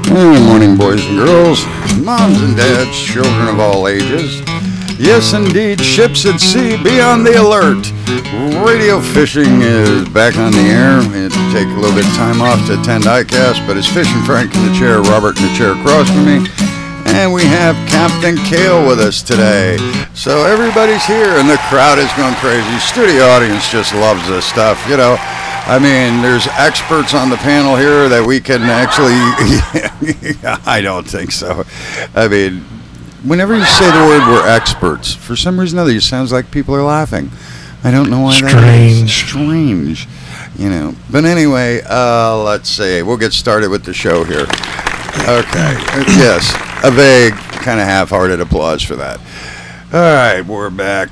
Good morning, boys and girls, moms and dads, children of all ages. Yes, indeed, ships at sea, be on the alert. Radio fishing is back on the air. We had to take a little bit of time off to attend ICAST, but it's Fishing Frank in the chair, Robert in the chair across from me. And we have Captain Kale with us today. So everybody's here, and the crowd is going crazy. Studio audience just loves this stuff, you know. I mean, there's experts on the panel here that we can actually... I don't think so. I mean, whenever you say the word we're experts, for some reason or other, it sounds like people are laughing. I don't know why that is. Strange. You know. But anyway, let's see. We'll get started with the show here. Okay. Yes. A vague, kind of half-hearted applause for that. All right, we're back.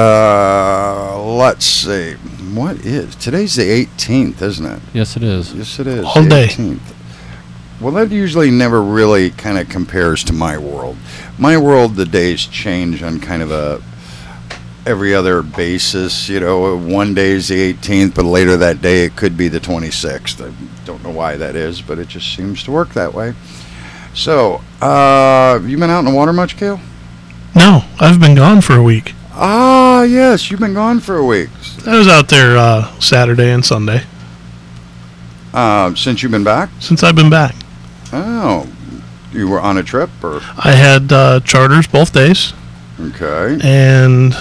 Let's see. Today's the 18th, isn't it? Yes, it is. Yes, it is. All day. 18th. Well, that usually never really kind of compares to my world. My world, the days change on kind of a every other basis. You know, one day is the 18th, but later that day it could be the 26th. I don't know why that is, but it just seems to work that way. So, you been out in the water much, Kale? No, I've been gone for a week. Ah, yes, you've been gone for a week. I was out there Saturday and Sunday. Since you've been back? Since I've been back. Oh, you were on a trip, or? I had charters both days. Okay. And,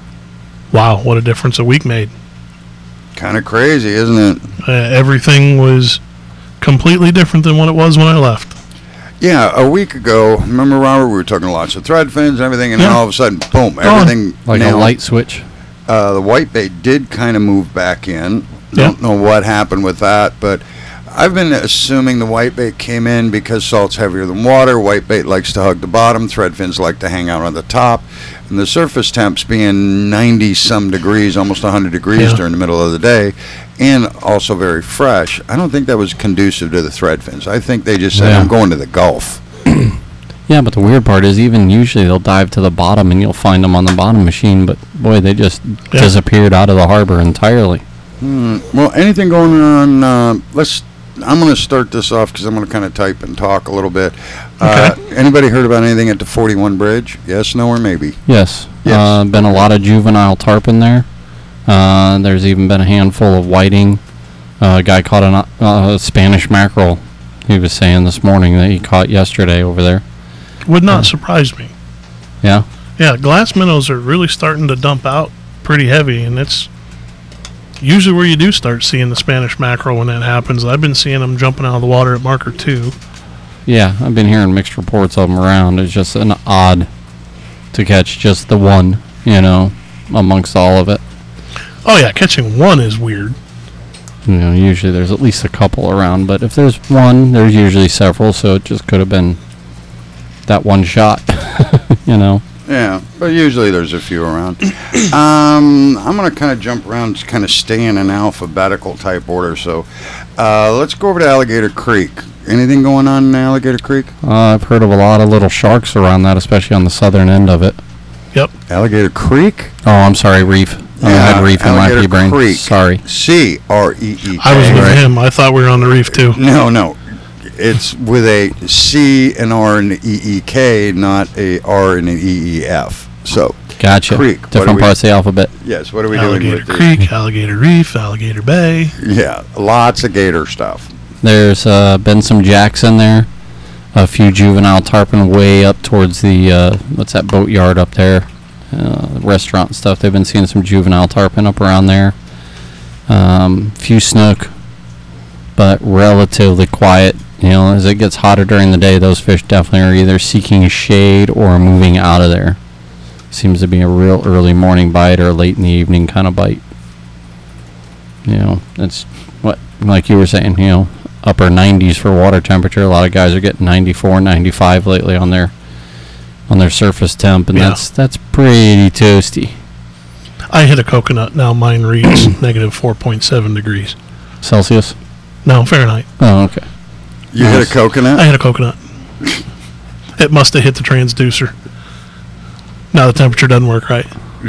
wow, what a difference a week made. Kind of crazy, isn't it? Everything was completely different than what it was when I left. Yeah, a week ago, remember, Robert, we were talking lots of thread fins and everything, and then all of a sudden, boom, everything. Like a light switch. The whitebait did kind of move back in. Don't know what happened with that, but I've been assuming the whitebait came in because salt's heavier than water. Whitebait likes to hug the bottom. Thread fins like to hang out on the top. And the surface temps being 90-some degrees, almost 100 degrees during the middle of the day, and also very fresh, I don't think that was conducive to the thread fins. I think they just said, I'm going to the Gulf. Yeah, but the weird part is even usually they'll dive to the bottom and you'll find them on the bottom machine, but boy, they just disappeared out of the harbor entirely. Well, anything going on? I'm going to start this off because I'm going to kind of type and talk a little bit. Anybody heard about anything at the 41 Bridge? Yes, no, or maybe? Yes. Yes. Been a lot of juvenile tarpon there. There's even been a handful of whiting. A guy caught a Spanish mackerel. He was saying this morning that he caught yesterday over there. Would not surprise me. Yeah? Yeah, glass minnows are really starting to dump out pretty heavy, and it's usually where you do start seeing the Spanish mackerel when that happens. I've been seeing them jumping out of the water at marker 2. Yeah, I've been hearing mixed reports of them around. It's just an odd to catch just the one, you know, amongst all of it. Oh, yeah, catching one is weird. You know, usually there's at least a couple around, but if there's one, there's usually several, so it just could have been that one shot, you know. Yeah, but usually there's a few around. I'm going to kind of jump around, kind of stay in an alphabetical type order, so let's go over to Alligator Creek. Anything going on in Alligator Creek? I've heard of a lot of little sharks around that, especially on the southern end of it. Yep. Alligator Creek? Oh, I'm sorry, Reef. I had Reef in my pea-brain. Creek. Sorry. C-R-E-E-K. I was with him. I thought we were on the reef, too. No. It's with a C, an R, and an E-E-K, not a R and an E-E-F. So, gotcha. Creek. Different parts of the alphabet. Yes, what are we Alligator doing with Creek, Alligator Reef, Alligator Bay. Yeah, lots of gator stuff. There's been some jacks in there. A few juvenile tarpon way up towards the, what's that boat yard up there? Restaurant and stuff. They've been seeing some juvenile tarpon up around there. Few snook, but relatively quiet. You know, as it gets hotter during the day, those fish definitely are either seeking shade or moving out of there. Seems to be a real early morning bite or late in the evening kind of bite. You know, it's what, like you were saying, you know, upper 90s for water temperature. A lot of guys are getting 94, 95 lately on their surface temp, and that's pretty toasty. I hit a coconut. Now mine reads negative 4.7 degrees. Celsius? No, Fahrenheit. Oh, okay. You hit a coconut? I hit a coconut. It must have hit the transducer. Now the temperature doesn't work right.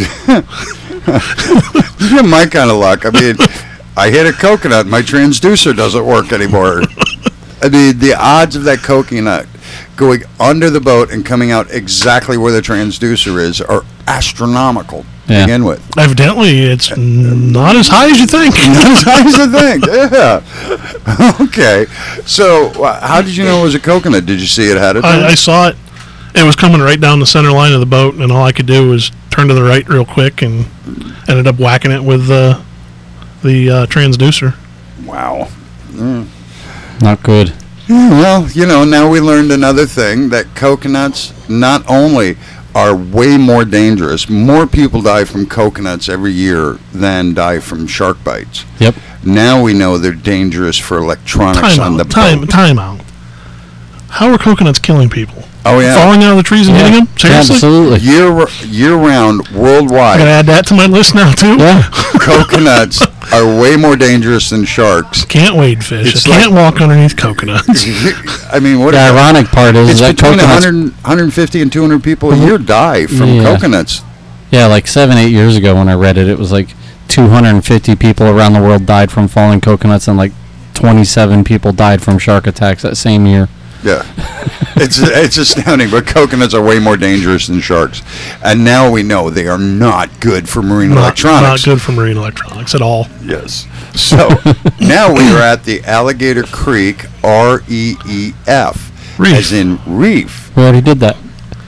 You have my kind of luck. I mean, I hit a coconut. My transducer doesn't work anymore. I mean, the odds of that coconut going under the boat and coming out exactly where the transducer is are astronomical to Yeah. begin with. Evidently, it's not as high as you think. Not as high as I think. Yeah. Okay. So, how did you know it was a coconut? Did you see it had it? I saw it. It was coming right down the center line of the boat, and all I could do was turn to the right real quick and ended up whacking it with the transducer. Wow. Not good. Yeah, well, now we learned another thing, that coconuts not only are way more dangerous, more people die from coconuts every year than die from shark bites. Yep. Now we know they're dangerous for electronics on the boat. Time out. How are coconuts killing people? Oh, yeah. Falling out of the trees and hitting them? Seriously? Absolutely. Year-round, worldwide, I'm going to add that to my list now, too. Yeah. coconuts are way more dangerous than sharks. Can't wade fish. It's I can't walk underneath coconuts. I mean, what? The ironic part is It's that between coconuts. 150 and 200 people a year die from Yeah. coconuts. Yeah, like 7-8 years ago when I read it, it was like 250 people around the world died from falling coconuts, and like 27 people died from shark attacks that same year. Yeah, it's astounding, but coconuts are way more dangerous than sharks, and now we know they are not good for marine Not electronics. good for marine electronics at all. Yes. So now we are at the Alligator Creek REEF, Reef. as in reef. We already did that.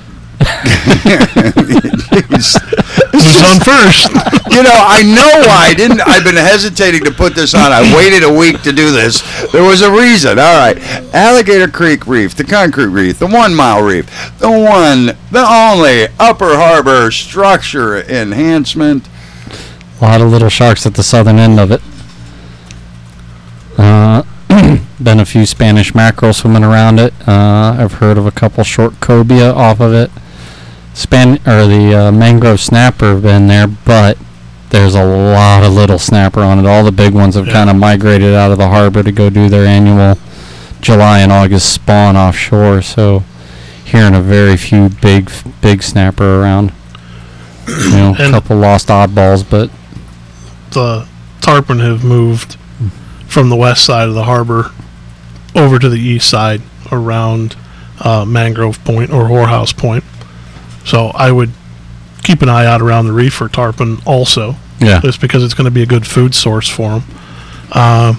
Jeez. Who's on first? I know why I've been hesitating to put this on. I waited a week to do this. There was a reason. All right. Alligator Creek Reef, the concrete reef, the 1 mile reef, the only Upper Harbor structure enhancement. A lot of little sharks at the southern end of it. Been a few Spanish mackerel swimming around it. I've heard of a couple short cobia off of it. The mangrove snapper have been there, but there's a lot of little snapper on it. All the big ones have kind of migrated out of the harbor to go do their annual July and August spawn offshore. So hearing a very few big snapper around. A And- couple lost oddballs, but The tarpon have moved from the west side of the harbor over to the east side around Mangrove Point or Whorehouse Point. So I would keep an eye out around the reef for tarpon also, yeah. just because it's going to be a good food source for them.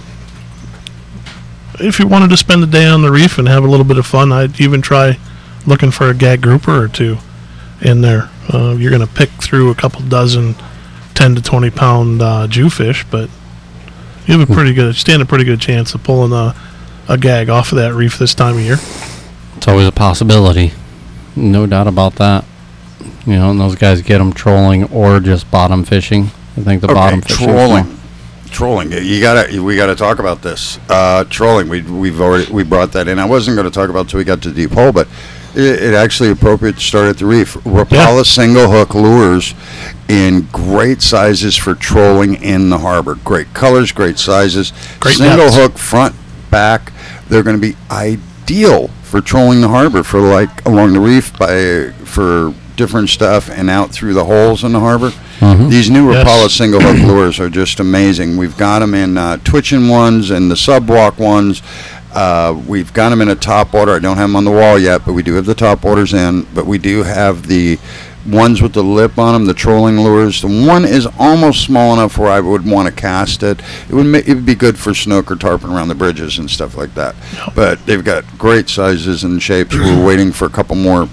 If you wanted to spend the day on the reef and have a little bit of fun, I'd even try looking for a gag grouper or two in there. You're going to pick through a couple dozen 10 to 20 pound jewfish, but you have stand a pretty good chance of pulling a gag off of that reef this time of year. It's always a possibility. No doubt about that. And those guys get them trolling or just bottom fishing. I think the bottom fishing. Trolling. We gotta talk about this. Trolling. We brought that in. I wasn't going to talk about it until we got to deep hole, but it actually appropriate to start at the reef. Rapala single hook lures in great sizes for trolling in the harbor. Great colors, great sizes. Great single depths. hook front, back. They're going to be ideal for trolling the harbor, for like along the reef for different stuff and out through the holes in the harbor. Mhm. These new Yes. Rapala single hook lures are just amazing. We've got them in twitching ones and the subwalk ones. We've got them in a top order. I don't have them on the wall yet, but we do have the top orders in. But we do have the ones with the lip on them, the trolling lures. The one is almost small enough where I would want to cast it. It would be good for snook or tarpon around the bridges and stuff like that. But they've got great sizes and shapes. We're waiting for a couple more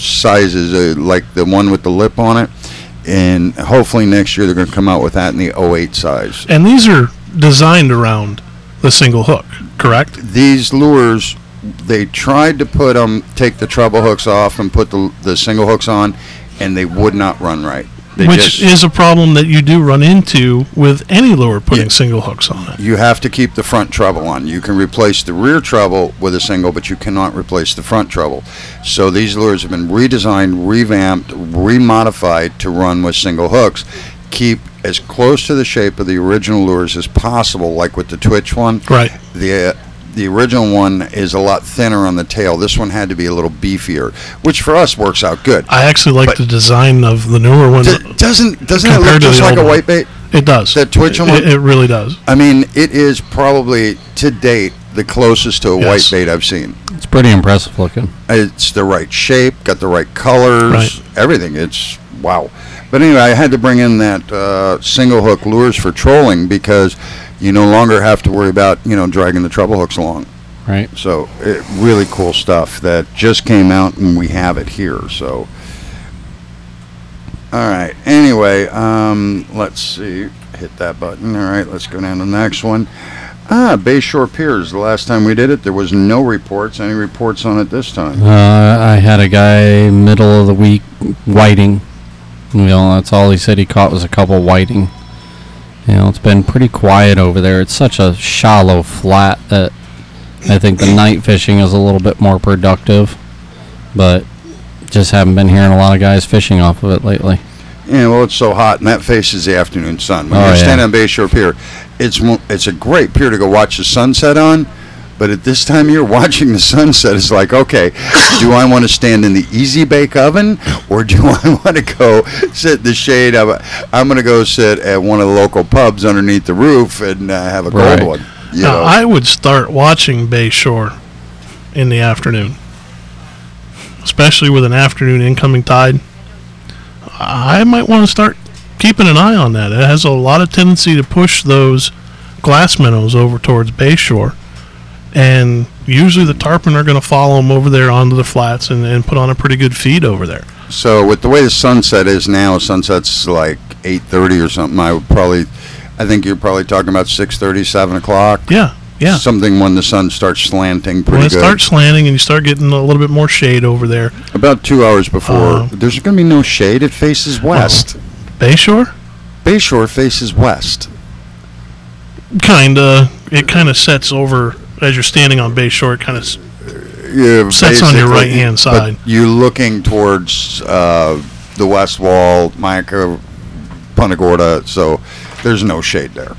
sizes, like the one with the lip on it. And hopefully next year they're going to come out with that in the 08 size. And these are designed around the single hook, correct? These lures, they tried to take the treble hooks off and put the single hooks on, and they would not run right. Which is a problem that you do run into with any lure putting single hooks on it. You have to keep the front treble on. You can replace the rear treble with a single, but you cannot replace the front treble. So these lures have been redesigned, revamped, remodified to run with single hooks. Keep as close to the shape of the original lures as possible, like with the Twitch one. Right. The original one is a lot thinner on the tail. This one had to be a little beefier, which for us works out good. I actually like But- the design of the newer one. Doesn't it compared look to just the like a older whitebait? It does. That Twitchell one? It really does. I mean, it is probably, to date, the closest to a white Yes. bait I've seen. It's pretty impressive looking. It's the right shape, got the right colors, Right. everything. It's wow. But anyway, I had to bring in that single hook lures for trolling because you no longer have to worry about, dragging the treble hooks along. Right. So really cool stuff that just came out and we have it here. So, all right. Anyway, let's see. Hit that button. All right, let's go down to the next one. Bayshore Piers. The last time we did it, there was no reports. Any reports on it this time? I had a guy middle of the week whiting. That's all he said he caught was a couple whiting. It's been pretty quiet over there. It's such a shallow flat that I think the night fishing is a little bit more productive, but just haven't been hearing a lot of guys fishing off of it lately. Yeah, well, it's so hot, and that faces the afternoon sun. When Oh, you're yeah. standing on Bayshore Pier, it's a great pier to go watch the sunset on. But at this time of year, watching the sunset is like, okay, do I want to stand in the Easy Bake Oven, or do I want to go sit in the shade? I'm going to go sit at one of the local pubs underneath the roof and have a cold Right. one. Now, I would start watching Bayshore in the afternoon, especially with an afternoon incoming tide. I might want to start keeping an eye on that. It has a lot of tendency to push those glass minnows over towards Bayshore, and usually the tarpon are going to follow them over there onto the flats and put on a pretty good feed over there. So with the way the sunset is now, sunset's like 8:30 or something. I think you're probably talking about 6:30, 7 o'clock. Yeah. Something when the sun starts slanting pretty When it good. starts slanting and you start getting a little bit more shade over there. About 2 hours before. There's going to be no shade. It faces west. Bayshore? Bayshore faces west. Kinda. It kind of sets over as you're standing on Bayshore. It kind of Yeah, sets on your basically, right-hand side. But you're looking towards the west wall, Mayaca, Punta Gorda, so there's no shade there.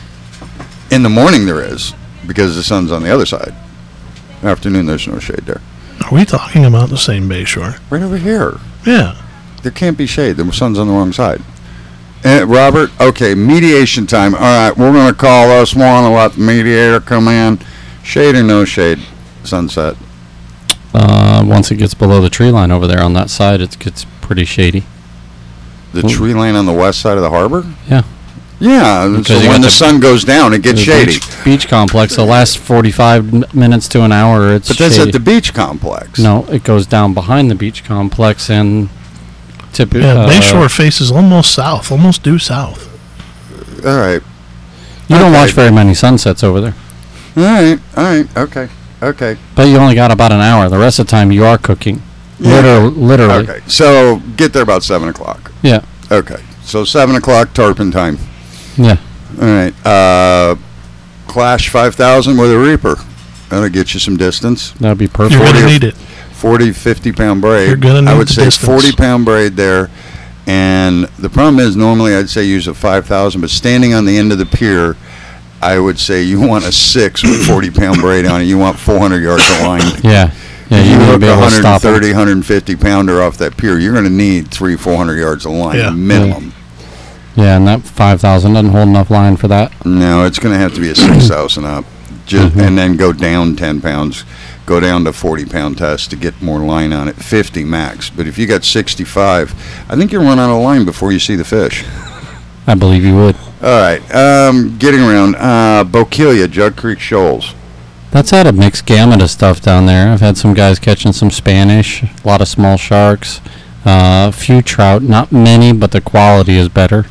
In the morning there is, because the sun's on the other side. Afternoon there's no shade there. Are we talking about the same Bayshore? Right over here. Yeah. There can't be shade. The sun's on the wrong side. Robert, okay, mediation time. All right, we're going to call us one and let the mediator come in. Shade or no shade? Sunset. Once it gets below the tree line over there on that side, it gets pretty shady. The tree line on the west side of the harbor? Yeah. Yeah, Because so you when got the the- sun goes down, it gets The shady. beach complex, the last 45 minutes to an hour, it's But that's shady. at the beach complex. No, it goes down behind the beach complex and typically. Yeah, Bayshore faces almost south, almost due south. All right. You don't Okay. watch very many sunsets over there, All right, okay. but you only got about an hour. The rest of the time, you are cooking. Yeah. Literally. Okay, so get there about 7 o'clock. Yeah. Okay, so 7 o'clock tarpon time. Yeah. All right, Clash 5000 with a Reaper. That'll get you some distance. That would be You're perfect. going to 40 need it. 40, 50-pound braid. You're gonna I need would the say distance. 40-pound braid there. And the problem is, normally I'd say use a 5,000, but standing on the end of the pier, I would say you want a 6 with 40-pound braid on it. You want 400 yards of line. Yeah. Yeah, you you need to hook be a able to stop 130, them. 150 pounder off that pier, you're going to need 300-400 yards of line Yeah. minimum. Yeah, and that 5,000 doesn't hold enough line for that. No, it's going to have to be a 6,000 up, just Mhm. and then go down 10 pounds, go down to 40-pound test to get more line on it, 50 max. But if you got 65, I think you'll run out of line before you see the fish. I believe you would. All right, getting around Bokeelia, Jug Creek Shoals. That's had a mixed gamut of stuff down there. I've had some guys catching some Spanish, a lot of small sharks, a few trout, not many, but the quality is better.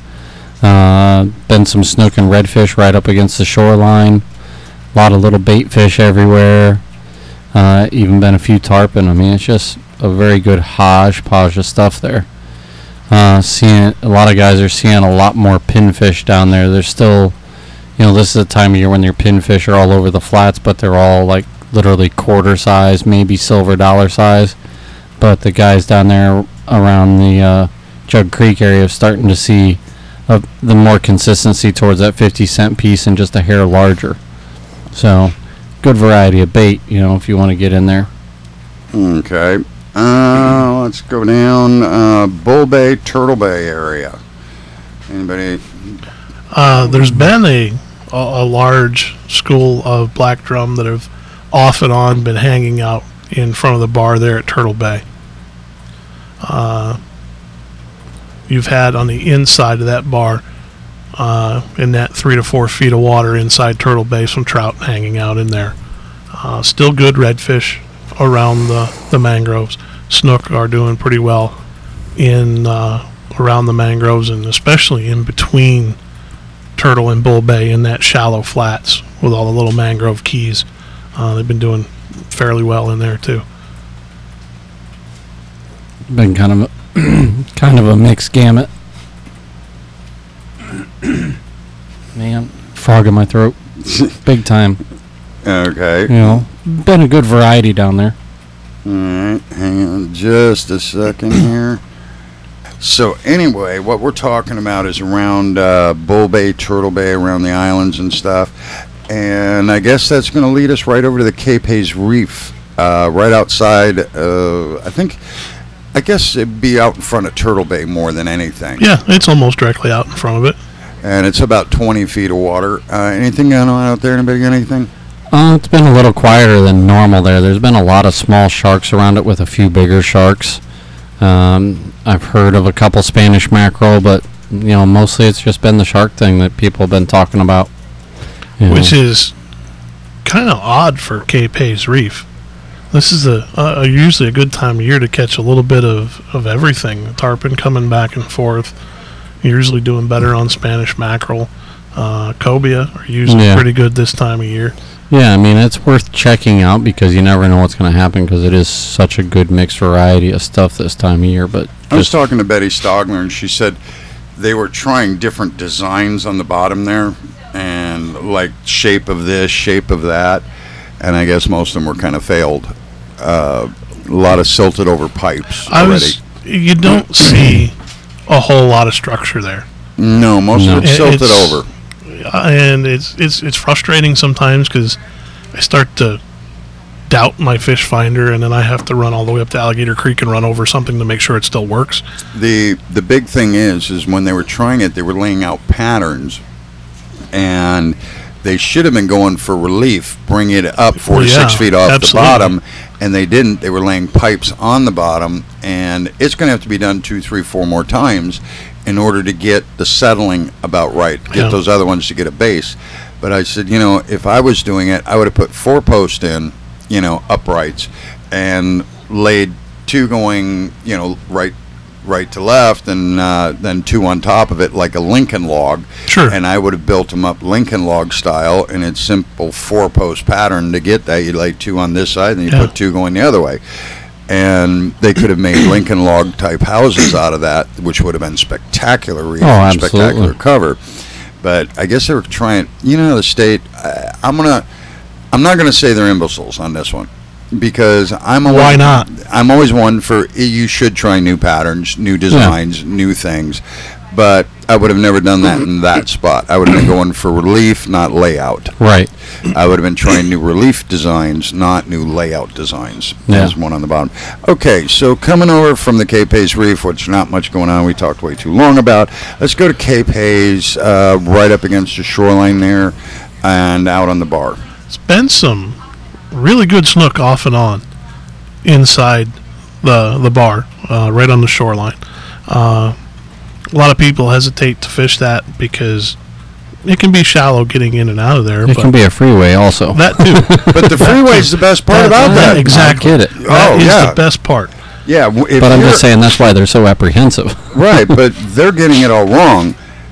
Been some snook and redfish right up against the shoreline. A lot of little bait fish everywhere. Even been a few tarpon. I mean, it's just a very good hodgepodge of stuff there. Seeing a lot of guys are seeing a lot more pinfish down there. There's still, this is the time of year when your pinfish are all over the flats, but they're all like literally quarter size, maybe silver dollar size. But the guys down there around the Jug Creek area are starting to see the more consistency towards that 50-cent piece and just a hair larger. So, good variety of bait, if you want to get in there. Okay. Let's go down Bull Bay, Turtle Bay area. Anybody There's been a large school of black drum that have off and on been hanging out in front of the bar there at Turtle Bay. You've had on the inside of that bar, in that 3 to 4 feet of water inside Turtle Bay, some trout hanging out in there. Still good redfish around the mangroves. Snook are doing pretty well in around the mangroves, and especially in between Turtle and Bull Bay in that shallow flats with all the little mangrove keys. They've been doing fairly well in there too. Been kind of a mixed gamut. Man, frog in my throat, big time. Okay. You know, been a good variety down there. All right, hang on just a second here. So anyway, what we're talking about is around Bull Bay, Turtle Bay, around the islands and stuff. And I guess that's going to lead us right over to the Cape Hayes Reef, right outside. I guess it'd be out in front of Turtle Bay more than anything. Yeah, it's almost directly out in front of it. And it's about 20 feet of water. Anything going on out there? Anybody got anything? It's been a little quieter than normal there. There's been a lot of small sharks around it with a few bigger sharks. I've heard of a couple Spanish mackerel, but mostly it's just been the shark thing that people have been talking about. Which is kind of odd for Cape Hayes Reef. This is usually a good time of year to catch a little bit of everything. Tarpon coming back and forth. Usually doing better on Spanish mackerel. Cobia are usually pretty good this time of year. Yeah, I mean, it's worth checking out because you never know what's going to happen because it is such a good mixed variety of stuff this time of year. But I was talking to Betty Stogner, and she said they were trying different designs on the bottom there, and like shape of this, shape of that, and I guess most of them were kind of failed. A lot of silted over pipes already. You don't see a whole lot of structure there. No, most of it's silted over. And it's frustrating sometimes because I start to doubt my fish finder, and then I have to run all the way up to Alligator Creek and run over something to make sure it still works. The big thing is when they were trying it, they were laying out patterns, and they should have been going for relief, bring it up 4 to 6 feet off the bottom, and they didn't. They were laying pipes on the bottom, and it's going to have to be done 2, 3, 4 more times in order to get the settling about right, get those other ones to get a base. But I said, if I was doing it, I would have put 4 posts in, uprights, and laid 2 going, right to left, and then 2 on top of it like a Lincoln log. Sure. And I would have built them up Lincoln log style, and it's simple 4-post pattern to get that. You lay 2 on this side, and you put 2 going the other way. And they could have made Lincoln log type houses out of that, which would have been spectacular reef, spectacular cover. But I guess they were trying. The state. I'm not gonna say they're imbeciles on this one, because why not? I'm always one for you should try new patterns, new designs, new things. But I would have never done that in that spot. I would have been going for relief, not layout. Right. I would have been trying new relief designs, not new layout designs. There's one on the bottom. Okay, so coming over from the Cape Hayes Reef, which not much going on, we talked way too long about. Let's go to Cape Hayes, right up against the shoreline there, and out on the bar. It's been some really good snook off and on inside the bar, right on the shoreline. A lot of people hesitate to fish that because it can be shallow getting in and out of there. It can be a freeway also. That too. But the freeway is the best part about that. Exactly. I get it. That is the best part. Yeah. But I'm just saying that's why they're so apprehensive. Right, but they're getting it all wrong.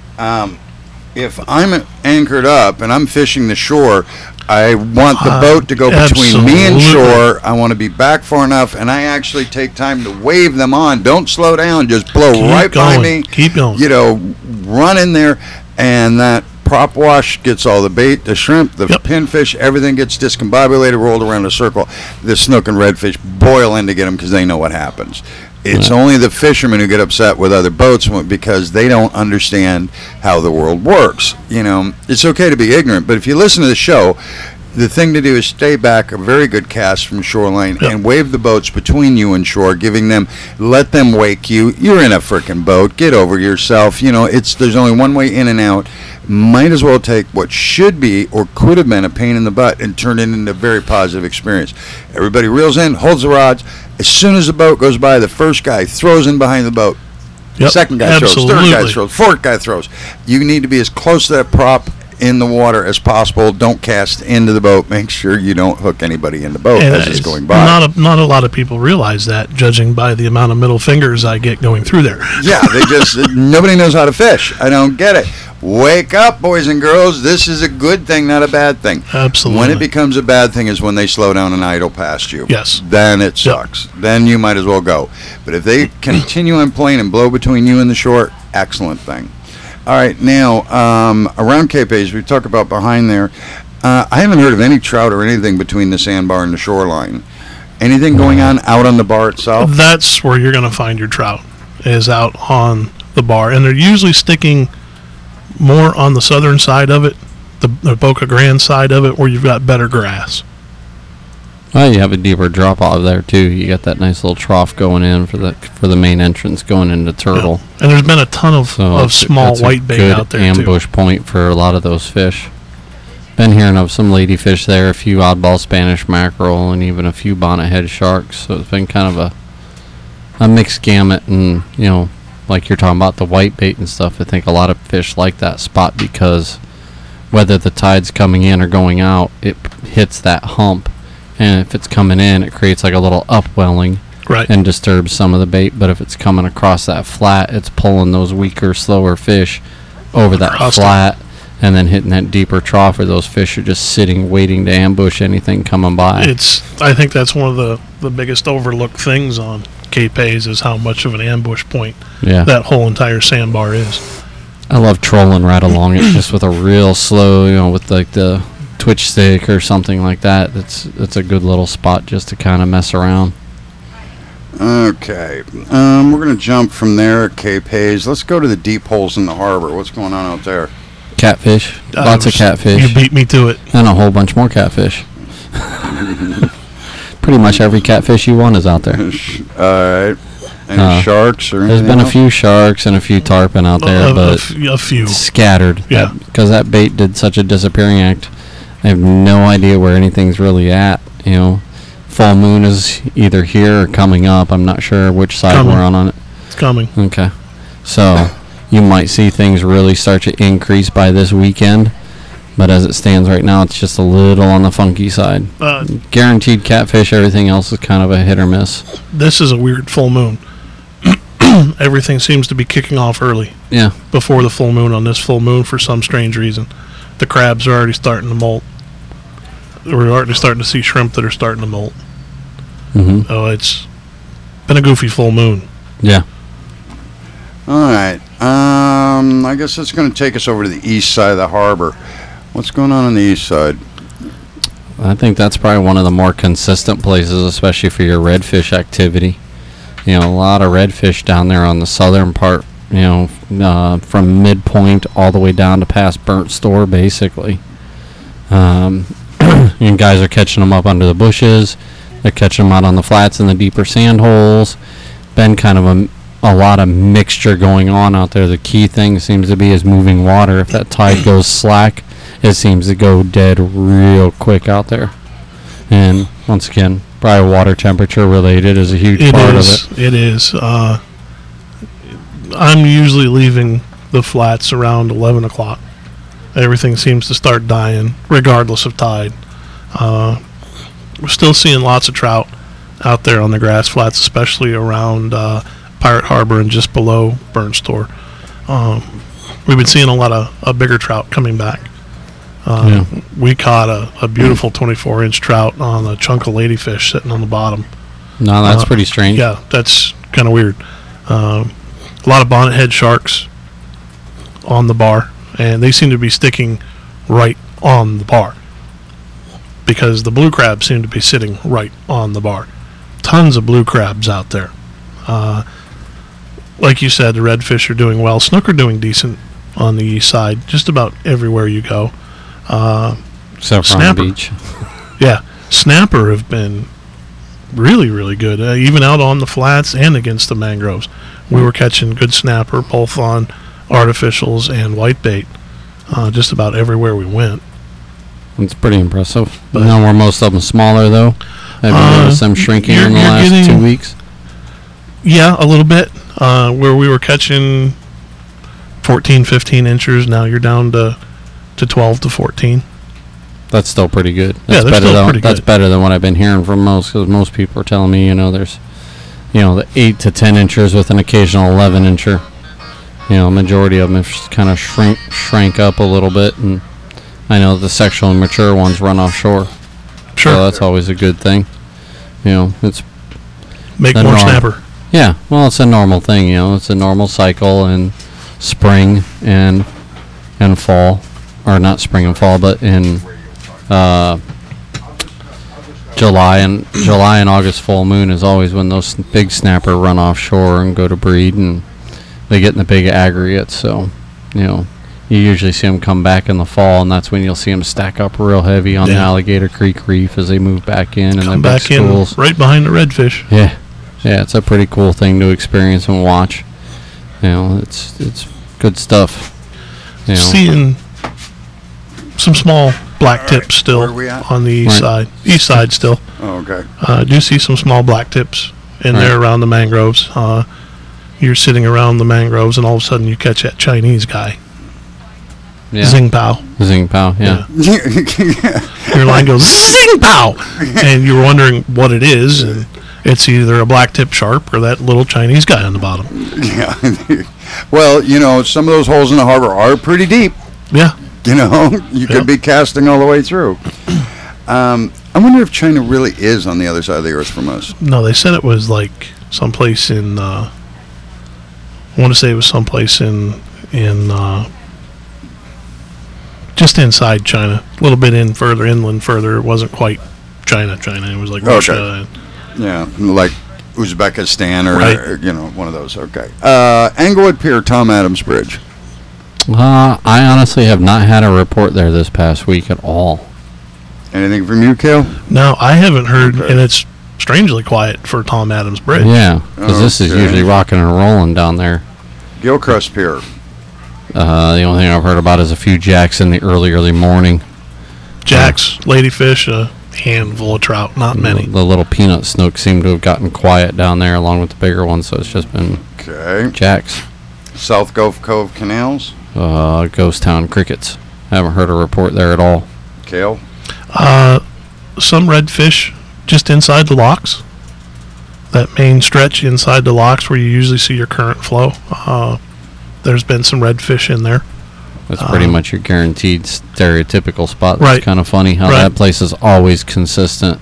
If I'm anchored up and I'm fishing the shore, I want the boat to go between me and shore. I want to be back far enough, and I actually take time to wave them on. Don't slow down. Just blow right by me. Keep going. Run in there, and that prop wash gets all the bait, the shrimp, the pinfish, everything gets discombobulated, rolled around in a circle. The snook and redfish boil in to get them because they know what happens. It's only the fishermen who get upset with other boats because they don't understand how the world works. It's okay to be ignorant, but if you listen to the show, the thing to do is stay back, a very good cast from shoreline, and wave the boats between you and shore, let them wake you. You're in a frickin' boat. Get over yourself. There's only one way in and out. might as well take what should be or could have been a pain in the butt and turn it into a very positive experience. Everybody reels in, holds the rods. As soon as the boat goes by, the first guy throws in behind the boat. Yep, Second guy absolutely. throws, third guy throws, fourth guy throws. You need to be as close to that prop in the water as possible. Don't cast into the boat. Make sure you don't hook anybody in the boat And as it's it's going by. Not a lot of people realize that, judging by the amount of middle fingers I get going through there. Yeah, they just nobody knows how to fish. I don't get it. Wake up, boys and girls. This is a good thing, not a bad thing. Absolutely. When it becomes a bad thing is when they slow down and idle past you. Yes. Then it sucks. Then you might as well go. But if they continue on playing and blow between you and the shore, excellent thing. All right, now, around Cape Hayes, we talk about behind there. I haven't heard of any trout or anything between the sandbar and the shoreline. Anything going on out on the bar itself? That's where you're going to find your trout, is out on the bar. And they're usually sticking more on the southern side of it, the Boca Grande side of it, where you've got better grass. Well, you have a deeper drop off there too. You got that nice little trough going in for the main entrance going into Turtle. Yeah. And there's been a ton of small that's a whitebait out there good ambush point for a lot of those fish. Been hearing of some ladyfish there, a few oddball Spanish mackerel, and even a few bonnethead sharks. So it's been kind of a mixed gamut, and like you're talking about the whitebait and stuff. I think a lot of fish like that spot because whether the tide's coming in or going out, it hits that hump. And if it's coming in, it creates like a little upwelling right, and disturbs some of the bait. But if it's coming across that flat, it's pulling those weaker, slower fish over that Across flat and then hitting that deeper trough where those fish are just sitting, waiting to ambush anything coming by. I think that's one of the biggest overlooked things on Cape Hayes is how much of an ambush point that whole entire sandbar is. I love trolling right along it just with a real slow, with like the twitch stick or something like that. It's a good little spot just to kind of mess around. Okay. We're going to jump from there at Cape Hayes. Let's go to the deep holes in the harbor. What's going on out there? Catfish. Lots of catfish. You beat me to it. And a whole bunch more catfish. Pretty much every catfish you want is out there. All right. Any sharks or anything There's been else? a few sharks and a few tarpon out there, but a few scattered. Yeah. Because that bait did such a disappearing act. I have no idea where anything's really at. Full moon is either here or coming up. I'm not sure which side we're on it. It's coming. Okay. So you might see things really start to increase by this weekend. But as it stands right now, it's just a little on the funky side. Guaranteed catfish. Everything else is kind of a hit or miss. This is a weird full moon. Everything seems to be kicking off early. Yeah. Before the full moon on this full moon for some strange reason. The crabs are already starting to molt. We're already starting to see shrimp that are starting to molt. Mm-hmm. Oh, it's been a goofy full moon. Yeah. All right. I guess it's going to take us over to the east side of the harbor. What's going on the east side? I think that's probably one of the more consistent places, especially for your redfish activity. A lot of redfish down there on the southern part, from midpoint all the way down to past Burnt Store, basically. And guys are catching them up under the bushes. They're catching them out on the flats in the deeper sand holes. Been kind of a lot of mixture going on out there. The key thing seems to be is moving water. If that tide goes slack, it seems to go dead real quick out there. And once again, probably water temperature related is a huge part of it. It is. I'm usually leaving the flats around 11 o'clock. Everything seems to start dying, regardless of tide. We're still seeing lots of trout out there on the grass flats, especially around Pirate Harbor and just below Burnt Store. We've been seeing a lot of bigger trout coming back. We caught a beautiful 24-inch trout on a chunk of ladyfish sitting on the bottom. No, that's pretty strange. Yeah, that's kind of weird. A lot of bonnethead sharks on the bar, and they seem to be sticking right on the bar because the blue crabs seem to be sitting right on the bar. Tons of blue crabs out there. Like you said, the redfish are doing well. Snook are doing decent on the east side, just about everywhere you go. Except for on Snapper. the beach. Yeah, snapper have been really, really good, even out on the flats and against the mangroves. We were catching good snapper, both on artificials and whitebait. just about everywhere we went. It's pretty impressive. But- Now were most of them smaller though? Have you noticed them shrinking in the you're last 2 getting- weeks? Yeah, a little bit. Where we were catching 14, 15 inches, now you're down to 12 to 14. That's still pretty good. Yeah, That's they're better still than pretty that's good. better than what I've been hearing from most. Because most people are telling me, there's, the 8 to 10 inchers with an occasional 11 incher. Majority of them have kind of shrank up a little bit, and I know the sexual and mature ones run offshore. Sure. So that's always a good thing. It's Make the more norm. snapper. Yeah, well, it's a normal thing. It's a normal cycle in spring and fall, or not spring and fall, but in July and August full moon is always when those big snapper run offshore and go to breed, and they get in the big aggregates. So, you usually see them come back in the fall, and that's when you'll see them stack up real heavy on the Yeah. Alligator Creek Reef as they move back in and Come the big back in schools. right behind the redfish. Yeah, it's a pretty cool thing to experience and watch. It's good stuff. Seeing some small black All right, tips still where are we at? on the east Right. side. East side still. Oh, okay. Do see some small black tips in Right. there around the mangroves. You're sitting around the mangroves, and all of a sudden you catch that Chinese guy, Yeah, Zing Pow. Zing Pow. Yeah. Your line goes Zing Pow, and you're wondering what it is, and it's either a black tip sharp or that little Chinese guy on the bottom. Yeah. Well, some of those holes in the harbor are pretty deep. Yeah, You could Yep. be casting all the way through. I wonder if China really is on the other side of the earth from us. no, they said it was like someplace in. I want to say it was someplace in just inside China, a little bit further inland. Further, it wasn't quite China. It was like Okay. Russia. Yeah, like Uzbekistan or, Right. one of those. Okay. Englewood Pier, Tom Adams Bridge. I honestly have not had a report there this past week at all. Anything from you, Cale? No, I haven't heard, Okay. and it's strangely quiet for Tom Adams Bridge. Yeah, because this is Okay. usually rocking and rolling down there. Gilcrest Pier. The only thing I've heard about is a few jacks in the early morning. Jacks, ladyfish, a handful of trout, not many. The little peanut snook seem to have gotten quiet down there along with the bigger ones, so it's just been Okay. jacks. South Gulf Cove Canals. Ghost Town crickets. I haven't heard a report there at all. Cale. Some redfish just inside the locks. That main stretch inside the locks where you usually see your current flow. There's been some redfish in there. That's pretty much your guaranteed stereotypical spot. Right. It's kind of funny how Right. that place is always consistent.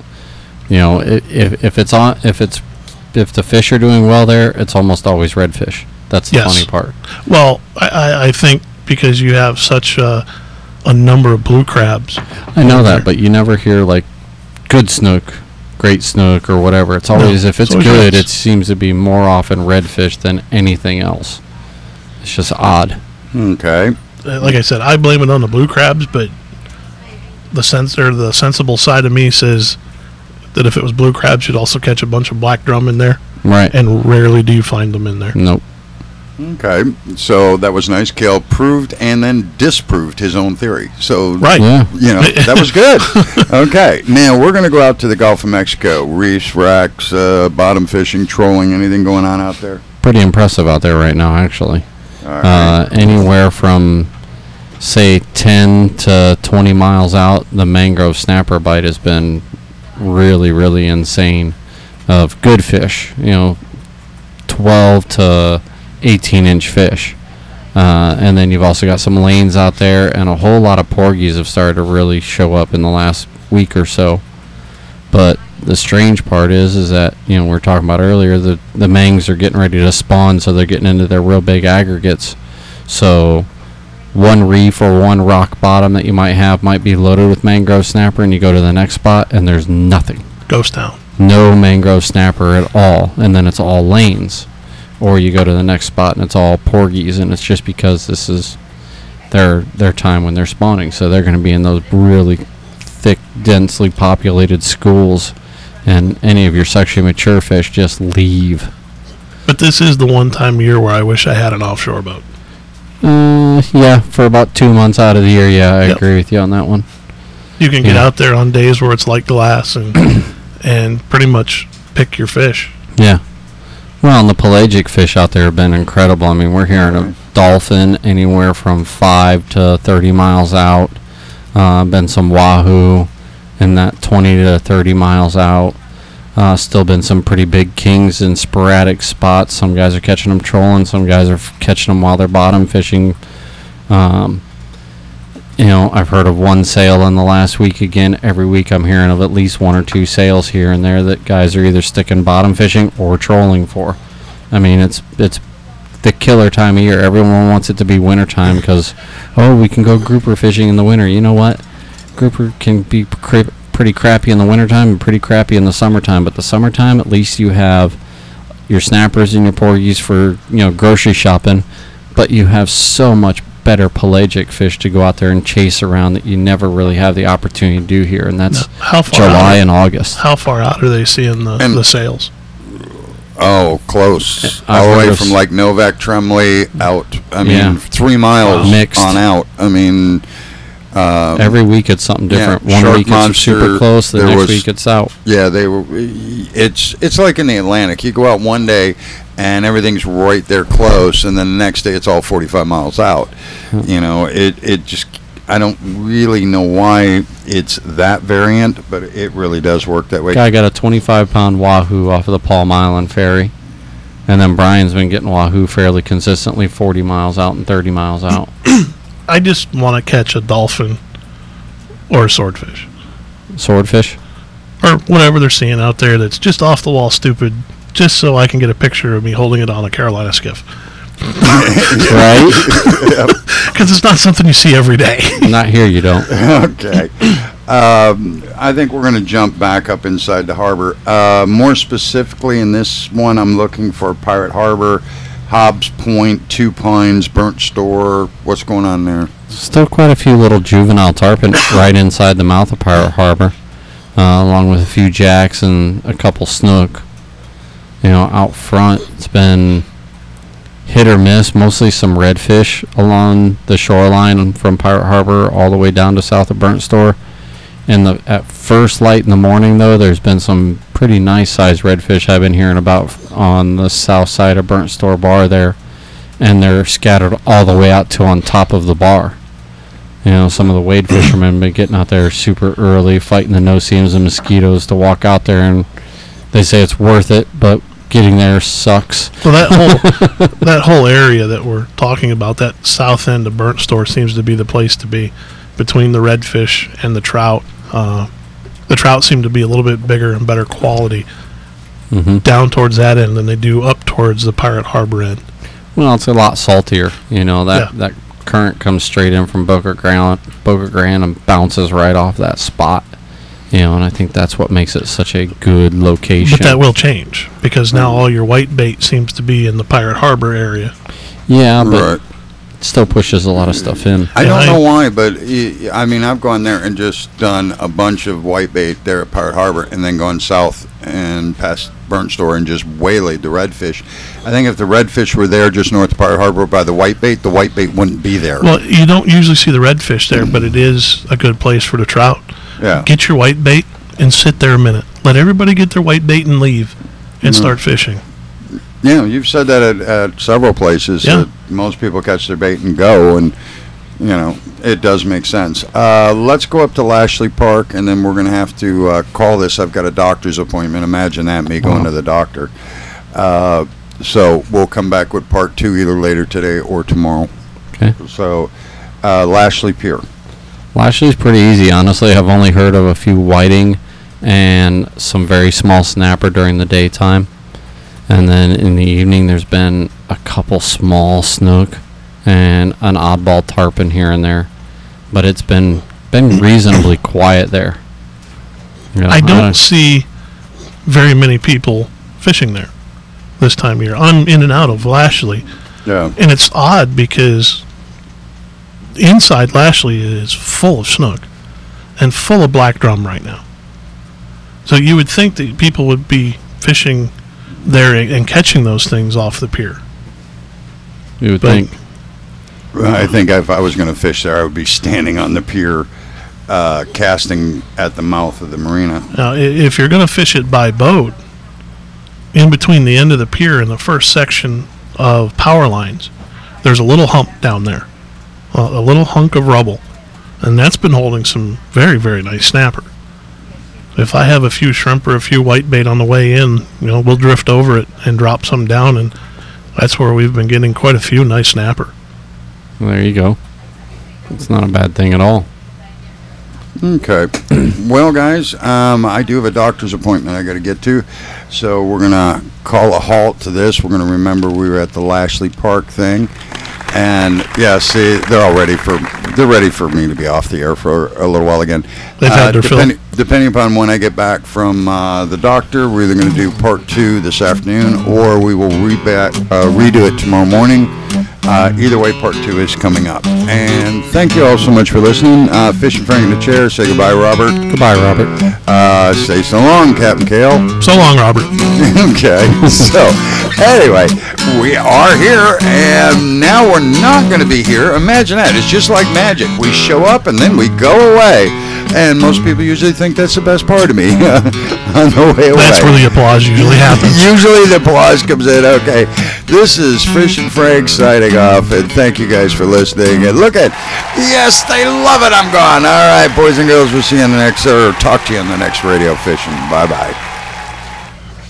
If the fish are doing well there, it's almost always redfish. That's the Yes. funny part. Well, I think because you have such a number of blue crabs. I know over that, there. but you never hear like good snook, great snook, or whatever. It's always if it's it's always good, reds. it seems to be more often redfish than anything else. It's just odd. Okay. Like I said, I blame it on the blue crabs, but the sensible side of me says that if it was blue crabs, you'd also catch a bunch of black drum in there, Right. and rarely do you find them in there. Nope. Okay. So that was nice. Cale proved and then disproved his own theory. So Right. Yeah. that was good. Okay. Now we're going to go out to the Gulf of Mexico. Reefs, racks, bottom fishing, trolling. Anything going on out there? Pretty impressive out there right now, actually. All right. Anywhere from, say, 10 to 20 miles out, the mangrove snapper bite has been really, really insane of good fish. 12 to 18-inch fish. And then you've also got some lanes out there, and a whole lot of porgies have started to really show up in the last week or so. But the strange part is that, we were talking about earlier, the mangs are getting ready to spawn, so they're getting into their real big aggregates. So one reef or one rock bottom that you might have might be loaded with mangrove snapper, and you go to the next spot, and there's nothing. Ghost town. No mangrove snapper at all, and then it's all lanes. Or you go to the next spot, and it's all porgies, and it's just because this is their time when they're spawning. So they're going to be in those really thick, densely populated schools, and any of your sexually mature fish just leave. But this is the one time of year where I wish I had an offshore boat. Yeah, for about 2 months out of the year. Yeah, I Yep. agree with you on that one. You can get Yeah. out there on days where it's like glass and pretty much pick your fish. Yeah. Well, and the pelagic fish out there have been incredible. I mean, we're hearing Right. of dolphin anywhere from 5 to 30 miles out. Been some wahoo in that 20 to 30 miles out. Still been some pretty big kings in sporadic spots. Some guys are catching them trolling. Some guys are catching them while they're bottom fishing. I've heard of one sale in the last week. Again, every week I'm hearing of at least 1 or 2 sales here and there that guys are either sticking bottom fishing or trolling for. I mean, it's the killer time of year. Everyone wants it to be winter time because, we can go grouper fishing in the winter. You know what? Grouper can be pretty crappy in the wintertime and pretty crappy in the summertime. But the summertime, at least you have your snappers and your porgies for, grocery shopping. But you have so much better pelagic fish to go out there and chase around that you never really have the opportunity to do here. And that's How far July out, and August. How far out are they seeing And- the sales? Oh, close. I've All the heard way of from s- like Novak Tremley out. I mean, Yeah. 3 miles Mixed. on out. I mean, Every week it's something different. yeah, One Shark week it's super Monster, close, the there next was- week it's out. yeah, they were. It's like in the Atlantic. You go out one day and everything's right there close, and then the next day it's all 45 miles out. It just. I don't really know why it's that variant, but it really does work that way. Guy got a 25-pound wahoo off of the Palm Island ferry. And then Brian's been getting wahoo fairly consistently 40 miles out and 30 miles out. I just want to catch a dolphin or a swordfish Swordfish? or whatever they're seeing out there that's just off the wall stupid, just so I can get a picture of me holding it on a Carolina skiff. Right? Because it's not something you see every day. Not here, you don't. Okay. I think we're going to jump back up inside the harbor. More specifically, in this one, I'm looking for Pirate Harbor, Hobbs Point, Two Pines, Burnt Store. What's going on there? Still quite a few little juvenile tarpon right inside the mouth of Pirate Harbor, along with a few jacks and a couple snook. Out front, it's been hit or miss, mostly some redfish along the shoreline from Pirate Harbor all the way down to south of Burnt Store. At first light in the morning, though, there's been some pretty nice sized redfish I've been hearing about on the south side of Burnt Store Bar there, and they're scattered all the way out to on top of the bar. Some of the wade fishermen been getting out there super early, fighting the no-see-ums and mosquitoes to walk out there, and they say it's worth it, but getting there sucks. So that whole area that we're talking about, that south end of Burnt Store, seems to be the place to be between the redfish and the trout. The trout seem to be a little bit bigger and better quality Hmm. down towards that end than they do up towards the Pirate Harbor end. Well, it's a lot saltier. That current comes straight in from Boca Grande and bounces right off that spot. And I think that's what makes it such a good location. But that will change because now all your white bait seems to be in the Pirate Harbor area. Yeah, but Right. it still pushes a lot of stuff in. I don't I- know why, but I mean, I've gone there and just done a bunch of whitebait there at Pirate Harbor, and then gone south and past Burnt Store and just waylaid the redfish. I think if the redfish were there just north of Pirate Harbor by the whitebait wouldn't be there. Well, you don't usually see the redfish there, but it is a good place for the trout. Yeah. Get your white bait and sit there a minute. Let everybody get their white bait and leave and start fishing. Yeah, you've said that at several places. Yeah. That most people catch their bait and go, and it does make sense. Let's go up to Lashley Park, and then we're going to have to call this. I've got a doctor's appointment. Imagine that, me going to the doctor. So we'll come back with part 2 either later today or tomorrow. Okay. So Lashley Pier. Lashley's pretty easy, honestly. I've only heard of a few whiting and some very small snapper during the daytime. And then in the evening, there's been a couple small snook and an oddball tarpon here and there. But it's been reasonably quiet there. I don't see very many people fishing there this time of year. I'm in and out of Lashley, Yeah. and it's odd because inside Lashley is full of snook and full of black drum right now. So you would think that people would be fishing there and catching those things off the pier. You would But think. I think if I was going to fish there, I would be standing on the pier, casting at the mouth of the marina. Now, if you're going to fish it by boat, in between the end of the pier and the first section of power lines, there's a little hump down there, a little hunk of rubble, and that's been holding some very, very nice snapper. If I have a few shrimp or a few whitebait on the way in, we'll drift over it and drop some down, and that's where we've been getting quite a few nice snapper. Well, there you go. It's not a bad thing at all. Okay. Well, guys, I do have a doctor's appointment I got to get to, so we're going to call a halt to this. We're going to remember we were at the Lashley Park thing. And, yeah, see, they're ready for me to be off the air for a little while again. They've had their fill. Depending upon when I get back from the doctor, we're either going to do part 2 this afternoon, or we will redo it tomorrow morning. Either way, part 2 is coming up. And thank you all so much for listening. Fish and Frank in the chair. Say goodbye, Robert. Goodbye, Robert. Say so long, Captain Kale. So long, Robert. Okay. So, anyway, we are here, and now we're not going to be here. Imagine that. It's just like magic. We show up, and then we go away. And most people usually think that's the best part of me on the way away. That's where the applause usually happens. Usually the applause comes in. Okay, this is Fish and Frank signing off, and thank you guys for listening. And look at, yes, they love it. I'm gone. All right, boys and girls, we'll see you in the next, or talk to you in the next Radio Fishing. Bye-bye.